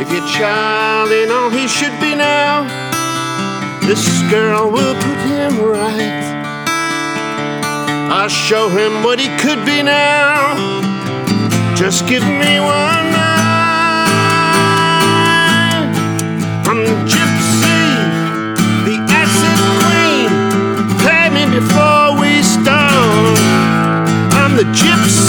If your child ain't all he should be now, this girl will put him right. I'll show him what he could be now. Just give me one night. I'm Gypsy, the acid queen. Pay me before we start. I'm the Gypsy.